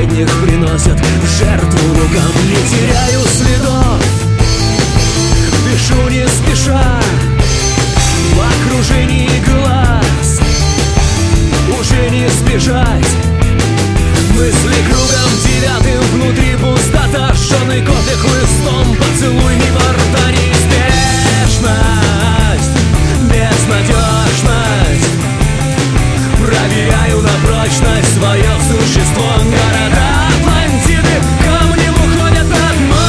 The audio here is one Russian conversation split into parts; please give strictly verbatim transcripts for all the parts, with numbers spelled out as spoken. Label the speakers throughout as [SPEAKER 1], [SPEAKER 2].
[SPEAKER 1] последних приносят в жертву рукам. Не теряю следов, дышу не спеша, в окружении глаз уже не сбежать. Мысли кругом девятым, внутри пустота, жженый кофе хлыстом, поцелуй мимо рта. Неизбежность, безнадежность, проверяю на прочность свое существо. Города Атлантиды камнем уходят на дно.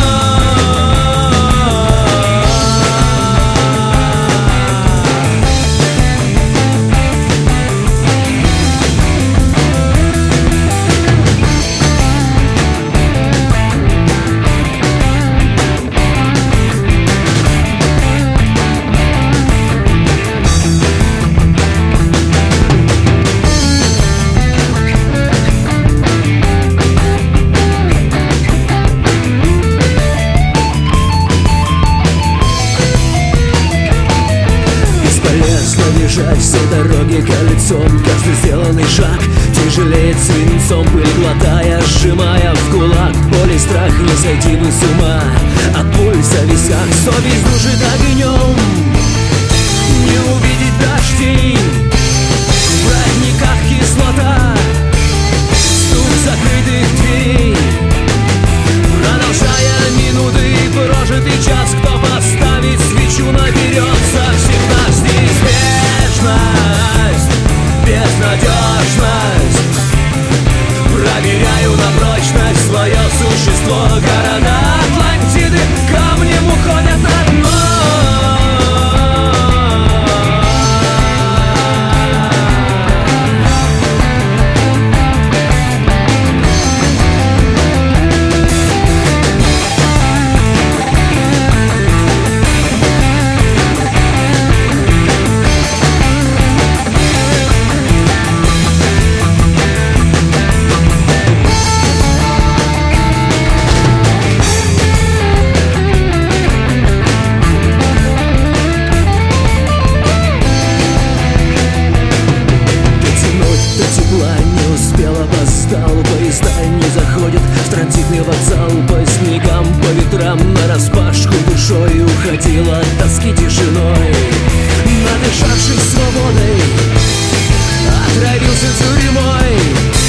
[SPEAKER 1] Бежать все дороги кольцом, каждый сделанный шаг тяжелеет свинцом, пыль глотая, сжимая в кулак. Боль и страх, не сойти бы с ума от пульса в висках. Совесть душит огнем, не увидеть дождей, в родниках кислота, стук закрытых дверей. Продолжая минуты и прожитый час, кто поставит свечу наберется всегда. Здесь безнадежность, проверяю на прочность свое существо. Города Атлантиды камнем уходят на дно. Поезда не заходят в транзитный вокзал, по снегам, по ветрам нараспашку душой уходила от тоски тишиной. Надышавшись свободой, отравился тюрьмой.